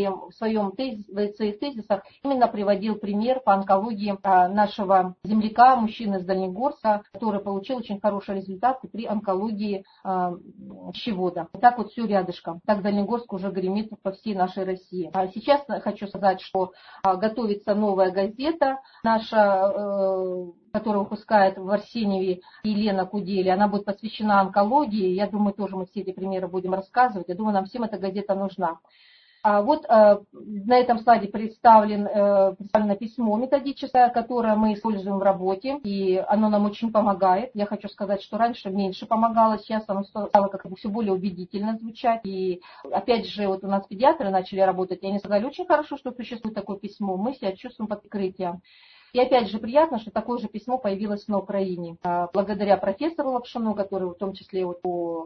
своих тезисах именно приводил пример по онкологии нашего земляка, мужчины из Дальнегорска, который получил очень хорошие результаты при онкологии пищевода. И так вот все рядышком. Так Дальнегорск уже гремит по всей нашей России. А сейчас хочу сказать, что готовится новая газета наша, которую выпускает в Арсеньеве Елена Кудели. Она будет посвящена онкологии. Я думаю, тоже мы все эти примеры будем рассказывать. Я думаю, нам всем эта газета нужна. Вот на этом слайде представлено письмо методическое, которое мы используем в работе, и оно нам очень помогает. Я хочу сказать, что раньше меньше помогало, сейчас оно стало как бы все более убедительно звучать. И опять же, вот у нас педиатры начали работать, и они сказали: очень хорошо, что существует такое письмо, мы себя чувствуем под прикрытием. И опять же приятно, что такое же письмо появилось на Украине. Благодаря профессору Лапшину, который в том числе вот по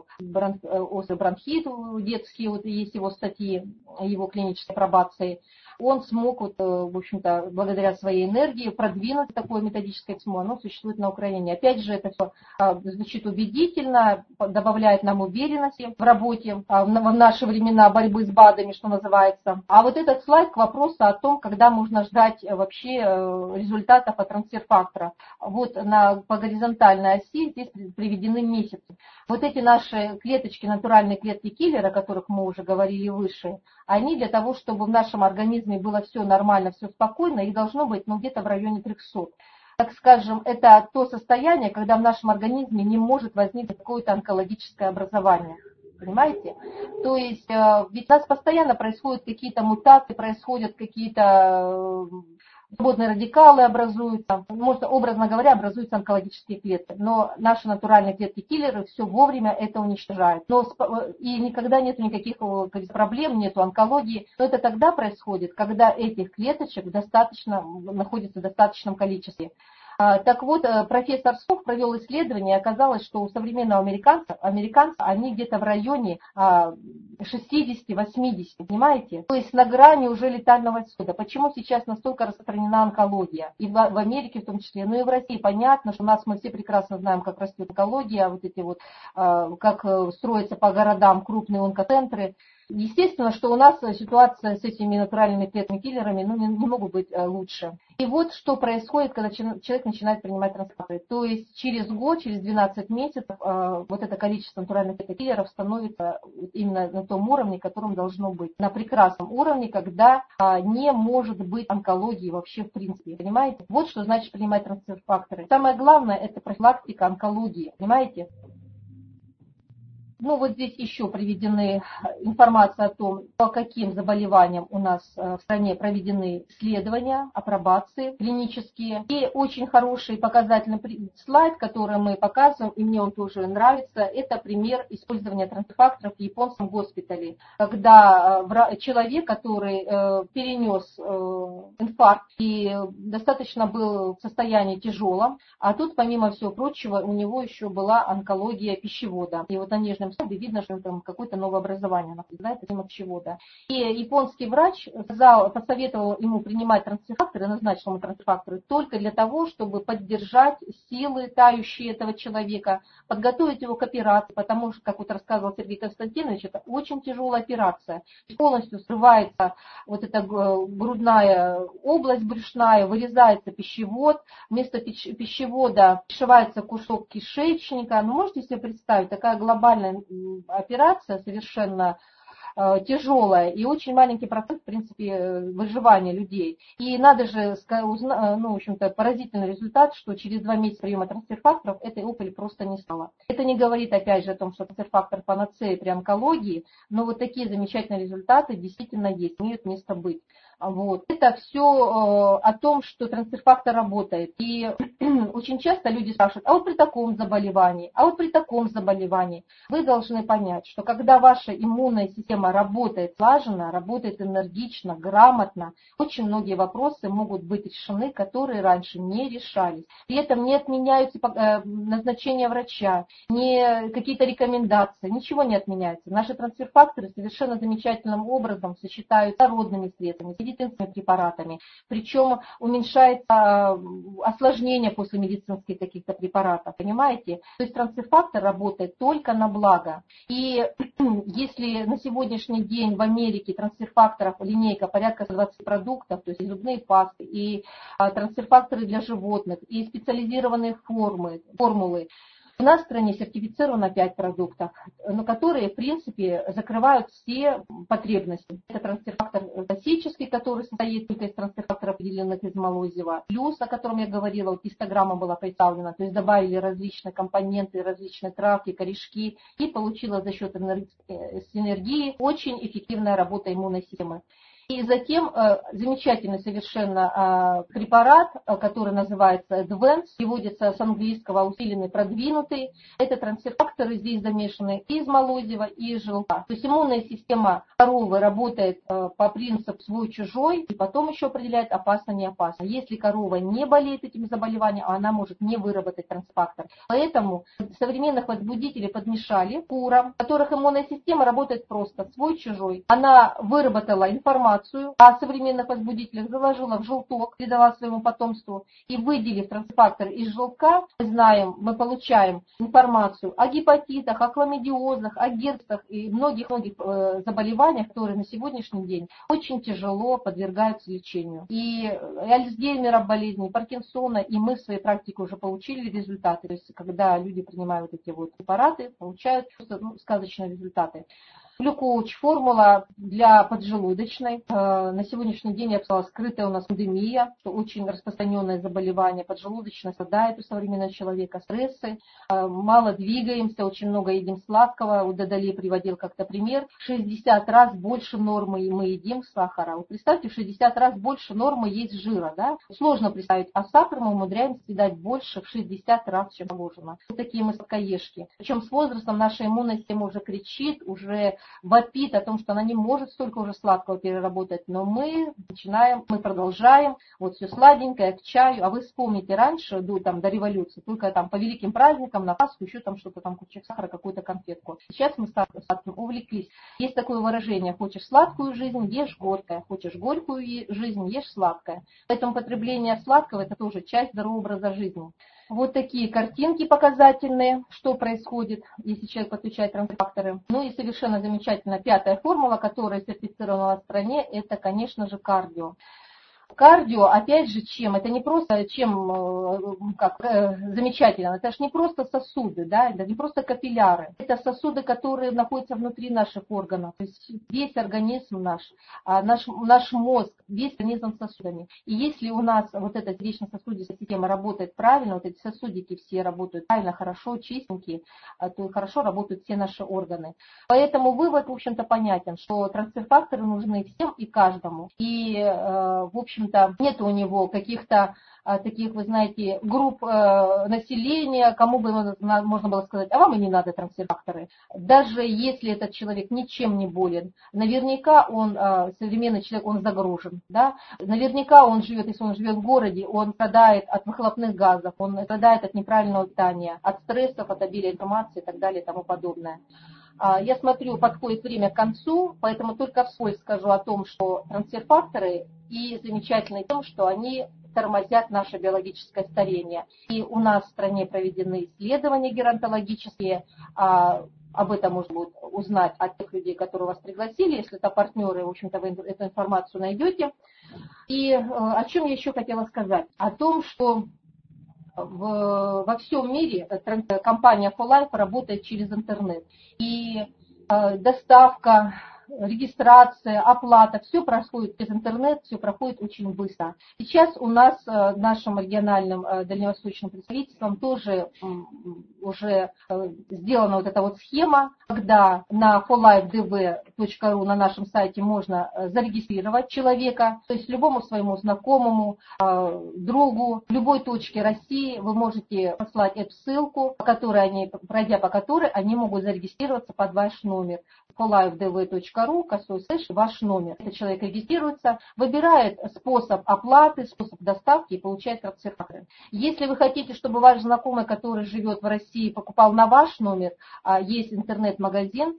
бронхиту детские, вот есть его статьи, его клинической апробации, он смог, вот, в общем-то, благодаря своей энергии продвинуть такое методическое письмо. Оно существует на Украине. Опять же, это все звучит убедительно, добавляет нам уверенности в работе в наши времена борьбы с БАДами, что называется. А вот этот слайд к вопросу о том, когда можно ждать вообще результатов от трансфер-фактора. Вот по горизонтальной оси здесь приведены месяцы. Вот эти наши клеточки, натуральные клетки киллера, о которых мы уже говорили выше, они для того, чтобы в нашем организме было все нормально, все спокойно, их должно быть где-то в районе 300. Так скажем, это то состояние, когда в нашем организме не может возникнуть какое-то онкологическое образование. Понимаете? То есть ведь у нас постоянно происходят какие-то мутации, происходят какие-то свободные радикалы образуются, можно, образно говоря, образуются онкологические клетки. Но наши натуральные клетки-киллеры все вовремя это уничтожают. И никогда нет никаких проблем, нет онкологии. Но это тогда происходит, когда этих клеточек находится в достаточном количестве. Так вот, профессор Сок провел исследование, и оказалось, что у современного американца они где-то в районе 60-80, понимаете? То есть на грани уже летального исхода. Почему сейчас настолько распространена онкология? И в Америке в том числе, но и в России. Понятно, что мы все прекрасно знаем, как растет онкология, вот эти вот, как строятся по городам крупные онкоцентры. Естественно, что у нас ситуация с этими натуральными клетками-киллерами не могут быть лучше. И вот что происходит, когда человек начинает принимать трансфер-факторы. То есть через год, через 12 месяцев вот это количество натуральных клеток-киллеров становится именно на том уровне, которым должно быть. На прекрасном уровне, когда не может быть онкологии вообще в принципе. Понимаете? Вот что значит принимать трансфер-факторы. Самое главное — это профилактика онкологии. Понимаете? Ну вот здесь еще приведены информация о том, по каким заболеваниям у нас в стране проведены исследования, апробации клинические. И очень хороший показательный слайд, который мы показываем, и мне он тоже нравится, это пример использования трансфакторов в японском госпитале, когда человек, который перенес инфаркт и достаточно был в состоянии тяжелом, а тут, помимо всего прочего, у него еще была онкология пищевода. И вот на нижнем слайде видно, что там какое-то новообразование находится, это тема пищевода. И японский врач посоветовал ему принимать трансфакторы, назначил ему трансфакторы только для того, чтобы поддержать силы тающие этого человека, подготовить его к операции, потому что, как вот рассказывал Сергей Константинович, это очень тяжелая операция. Полностью срывается вот эта грудная область брюшная, вырезается пищевод, вместо пищевода пришивается кусок кишечника. Ну, можете себе представить, такая глобальная операция, совершенно тяжелая и очень маленький процент, в принципе, выживания людей. И надо же, ну, в общем-то, поразительный результат, что через 2 месяца приема трансферфакторов этой опухоли просто не стало. Это не говорит, опять же, о том, что трансферфактор панацея при онкологии, но вот такие замечательные результаты действительно есть, имеют место быть. Вот. Это все о том, что трансферфактор работает. И очень часто люди спрашивают, а вот при таком заболевании, а вот при таком заболевании. Вы должны понять, что когда ваша иммунная система работает слаженно, работает энергично, грамотно, очень многие вопросы могут быть решены, которые раньше не решались. При этом не отменяются назначения врача, не какие-то рекомендации, ничего не отменяется. Наши трансферфакторы совершенно замечательным образом сочетаются с народными средствами, медицинскими препаратами, причем уменьшается осложнение после медицинских каких-то препаратов, понимаете? То есть трансфер-фактор работает только на благо. И если на сегодняшний день в Америке трансфер-факторов линейка порядка 20 продуктов, то есть и зубные пасты, и трансфер-факторы для животных, и специализированные формулы, у нас в стране сертифицировано 5 продуктов, но которые, в принципе, закрывают все потребности. Это трансфер-фактор классический, который состоит только из трансфер-факторов, выделенных из молозива. Плюс, о котором я говорила, вот 300 граммов было представлено, то есть добавили различные компоненты, различные травки, корешки, и получила за счет синергии очень эффективная работа иммунной системы. И затем замечательный совершенно препарат, который называется Advance, переводится с английского усиленный, продвинутый. Это трансфер-факторы здесь замешаны и из молозива, и из желтка. То есть иммунная система коровы работает по принципу свой-чужой, и потом еще определяет опасно-не опасно. Если корова не болеет этим заболеванием, она может не выработать трансфактор. Поэтому современных возбудителей подмешали курам, в которых иммунная система работает просто свой-чужой. Она выработала информацию о современных возбудителях, заложила в желток, передала своему потомству, и выделив трансфактор из желтка, мы получаем информацию о гепатитах, о хламидиозах, о герпесах и многих-многих заболеваниях, которые на сегодняшний день очень тяжело подвергаются лечению. И Альцгеймера болезни, Паркинсона, и мы в своей практике уже получили результаты. То есть когда люди принимают эти вот препараты, получают сказочные результаты. Глюкоуч формула для поджелудочной. На сегодняшний день, я бы сказала, скрытая у нас пандемия, что очень распространенное заболевание поджелудочной страдает у современного человека, стрессы, мало двигаемся, очень много едим сладкого. У Дадали приводил как-то пример, 60 раз больше нормы мы едим сахара. Вот представьте, в 60 раз больше нормы есть жира, да? Сложно представить, а сахар мы умудряемся съедать больше в 60 раз, чем положено. Вот такие мы сладкоежки. Причем с возрастом наша иммунная система уже кричит, уже вопит о том, что она не может столько уже сладкого переработать, но мы продолжаем, вот все сладенькое, к чаю, а вы вспомните раньше, до революции, только там по великим праздникам, на Пасху, еще там что-то там, кусочек сахара, какую-то конфетку. Сейчас мы сладким увлеклись. Есть такое выражение: хочешь сладкую жизнь, ешь горькое, хочешь горькую жизнь, ешь сладкое. Поэтому потребление сладкого — это тоже часть здорового образа жизни. Вот такие картинки показательные, что происходит, если человек подключает трансфакторы. Ну и совершенно замечательная 5-я формула, которая сертифицирована в стране, это, конечно же, кардио. Кардио, опять же, чем? Это не просто замечательно, это же не просто сосуды, да, это не просто капилляры. Это сосуды, которые находятся внутри наших органов. То есть весь организм наш мозг, весь организм с сосудами. И если у нас вот эта сердечно-сосудистая система работает правильно, вот эти сосудики все работают правильно, хорошо, чистенькие, то хорошо работают все наши органы. Поэтому вывод, в общем-то, понятен, что трансфер-факторы нужны всем и каждому. И, в общем-то, нет у него каких-то таких, вы знаете, групп населения, кому бы можно было сказать, а вам и не надо трансфер-факторы. Даже если этот человек ничем не болен, наверняка он, современный человек, он загружен. Да? Наверняка он живет, если он живет в городе, он страдает от выхлопных газов, он страдает от неправильного питания, от стрессов, от обилия информации и так далее и тому подобное. Я смотрю, подходит время к концу, поэтому только вскользь скажу о том, что трансфер-факторы и замечательно в том, что они тормозят наше биологическое старение. И у нас в стране проведены исследования геронтологические, об этом можно будет узнать от тех людей, которые вас пригласили. Если это партнеры, в общем-то, вы эту информацию найдете. И о чем я еще хотела сказать? О том, что во всем мире компания For Life работает через интернет. И доставка, регистрация, оплата, все происходит через интернет, все проходит очень быстро. Сейчас у нас нашим региональным дальневосточным представительством тоже уже сделана вот эта вот схема, когда на forlifedv.ru на нашем сайте можно зарегистрировать человека, то есть любому своему знакомому, другу, в любой точке России вы можете послать эту ссылку, пройдя по которой они могут зарегистрироваться под ваш номер. forlifedv.ru, /ваш номер. Этот человек регистрируется, выбирает способ оплаты, способ доставки и получает трансфер-факторы. Если вы хотите, чтобы ваш знакомый, который живет в России, покупал на ваш номер, есть интернет-магазин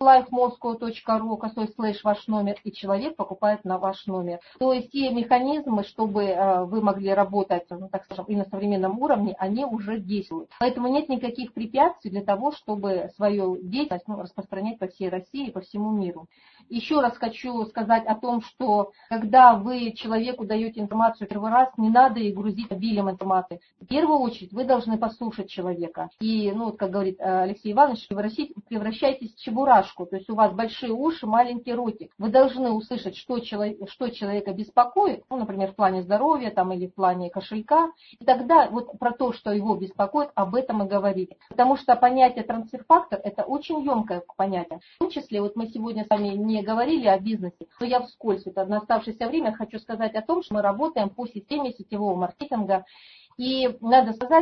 lifemoscow.ru, /ваш номер, и человек покупает на ваш номер. То есть те механизмы, чтобы вы могли работать, так скажем, и на современном уровне, они уже действуют. Поэтому нет никаких препятствий для того, чтобы свою деятельность распространять по всей России и по всему миру. Еще раз хочу сказать о том, что когда вы человеку даете информацию первый раз, не надо и грузить обилием информации. В первую очередь вы должны послушать человека. И, как говорит Алексей Иванович, превращайтесь в чебурашку. То есть у вас большие уши, маленький ротик. Вы должны услышать, что человека беспокоит, например, в плане здоровья или в плане кошелька. И тогда вот про то, что его беспокоит, об этом и говорить. Потому что понятие трансфер-фактор – это очень емкое понятие. В том числе, вот мы сегодня с вами не говорили о бизнесе, но я вскользь на оставшееся время хочу сказать о том, что мы работаем по системе сетевого маркетинга. И, надо сказать,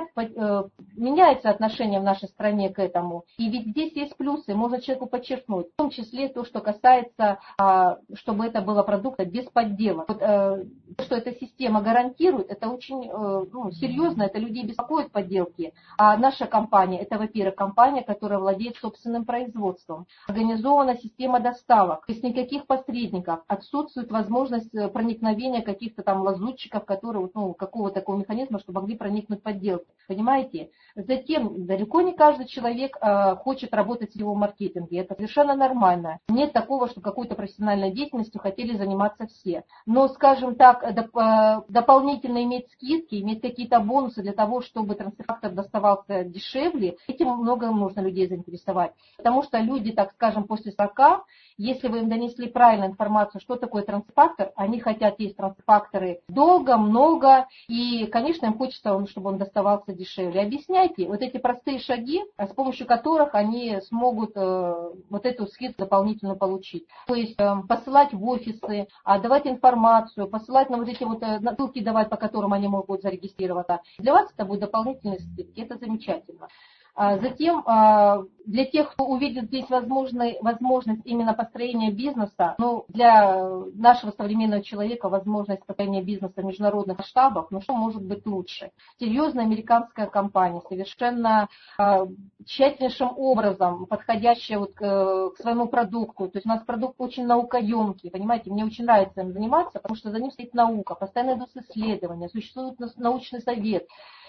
меняется отношение в нашей стране к этому. И ведь здесь есть плюсы, можно человеку подчеркнуть. В том числе то, что касается, чтобы это было продукта без подделок. Вот, что эта система гарантирует, это очень серьезно, это людей беспокоит подделки. А наша компания, это, во-первых, компания, которая владеет собственным производством. Организована система доставок, то есть никаких посредников. Отсутствует возможность проникновения каких-то лазутчиков, которые, какого-то такого механизма, чтобы могли проникнуть подделки. Понимаете? Затем, далеко не каждый человек хочет работать в сетевом маркетинге. Это совершенно нормально. Нет такого, что какой-то профессиональной деятельностью хотели заниматься все. Но, скажем так, дополнительно иметь скидки, иметь какие-то бонусы для того, чтобы трансфер-фактор доставался дешевле, этим много нужно людей заинтересовать. Потому что люди, так скажем, после 40, если вы им донесли правильную информацию, что такое трансфер-фактор, они хотят есть трансфер-факторы долго, много, и, конечно, им хочется, чтобы он доставался дешевле. Объясняйте вот эти простые шаги, с помощью которых они смогут вот эту скидку дополнительно получить. То есть посылать в офисы, давать информацию, посылать на вот эти вот ссылки давать, по которым они могут зарегистрироваться. Для вас это будет дополнительные скидки, это замечательно. Затем, для тех, кто увидит здесь возможность именно построения бизнеса, для нашего современного человека возможность построения бизнеса в международных масштабах, что может быть лучше? Серьезная американская компания, совершенно тщательнейшим образом подходящая к своему продукту. То есть у нас продукт очень наукоемкий, понимаете, мне очень нравится им заниматься, потому что за ним стоит наука, постоянно идут исследования, существует научный совет.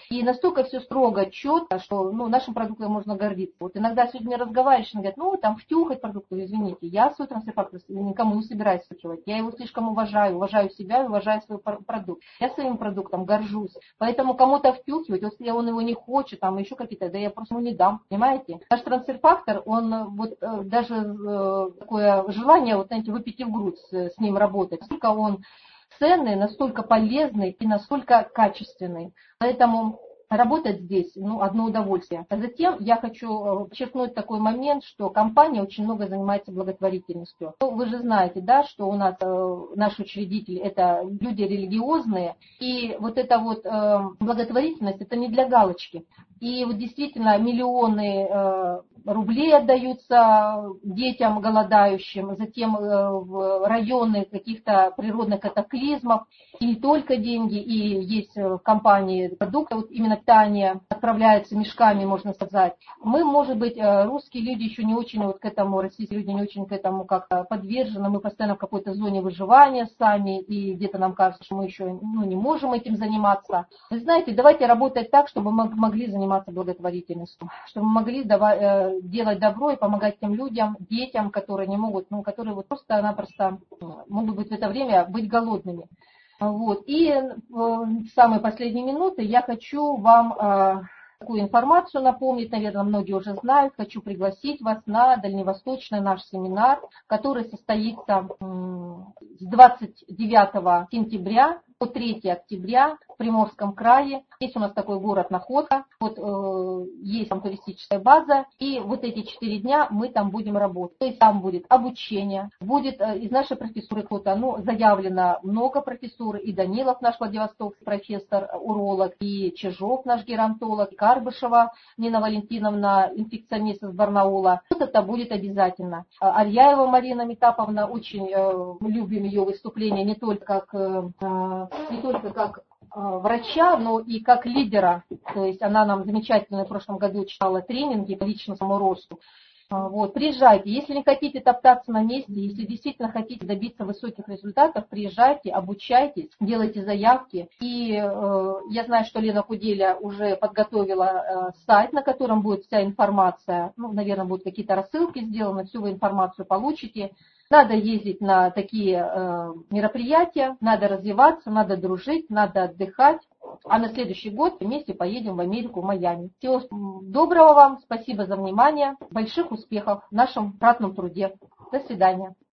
И настолько все строго, четко, что нашим продуктом можно гордиться. Вот иногда с людьми разговариваешь, и говорят, там втюхать продукты, извините, я свой трансфер-фактор никому не собираюсь втюхивать. Я его слишком уважаю себя и уважаю свой продукт. Я своим продуктом горжусь. Поэтому кому-то втюхивать, вот если он его не хочет, там еще какие-то, да я просто ему не дам, понимаете? Наш трансфер-фактор, он даже такое желание, знаете, выпить в грудь с ним работать. Насколько он ценный, настолько полезный и настолько качественный. Поэтому работать здесь, одно удовольствие. А затем я хочу подчеркнуть такой момент, что компания очень много занимается благотворительностью. Вы же знаете, да, что у нас наши учредители это люди религиозные, и вот эта вот благотворительность это не для галочки. И вот действительно миллионы рублей отдаются детям голодающим, затем в районы каких-то природных катаклизмов. И не только деньги, и есть в компании продукты, вот именно питание отправляется мешками, можно сказать. Мы, может быть, русские люди еще не очень вот к этому, российские люди не очень к этому как-то подвержены. Мы постоянно в какой-то зоне выживания сами, и где-то нам кажется, что мы еще не можем этим заниматься. Вы знаете, давайте работать так, чтобы мы могли заниматься благотворительностью, чтобы мы могли делать добро и помогать тем людям, детям, которые не могут, которые вот просто-напросто могут быть в это время быть голодными. Вот. И в самые последние минуты я хочу вам такую информацию напомнить, наверное, многие уже знают, хочу пригласить вас на дальневосточный наш семинар, который состоится с 29 сентября по 3 октября в Приморском крае. Есть у нас такой город Находка, есть там туристическая база, и вот эти 4 дня мы там будем работать. То есть там будет обучение, будет из нашей профессуры кто-то, заявлено много профессур, и Данилов наш Владивостокский профессор, уролог, и Чижов наш геронтолог, и Карбышева Нина Валентиновна, инфекционист из Барнаула. Вот это будет обязательно. Арьяева Марина Метаповна, очень любим ее выступления не только как врача, но и как лидера. То есть она нам замечательно в прошлом году читала тренинги по личностному росту. Вот, приезжайте. Если не хотите топтаться на месте, если действительно хотите добиться высоких результатов, приезжайте, обучайтесь, делайте заявки. И я знаю, что Лена Куделя уже подготовила сайт, на котором будет вся информация. Наверное, будут какие-то рассылки сделаны, всю вы информацию получите. Надо ездить на такие мероприятия, надо развиваться, надо дружить, надо отдыхать. А на следующий год вместе поедем в Америку, в Майами. Всего доброго вам, спасибо за внимание, больших успехов в нашем ратном труде. До свидания.